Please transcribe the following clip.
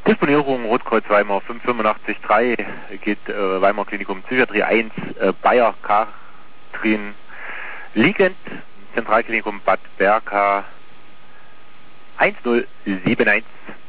Disponierung Rotkreuz Weimar 5883 geht Weimar Klinikum Psychiatrie 1 Bayer Katrin liegend, Zentralklinikum Bad Berka 1071.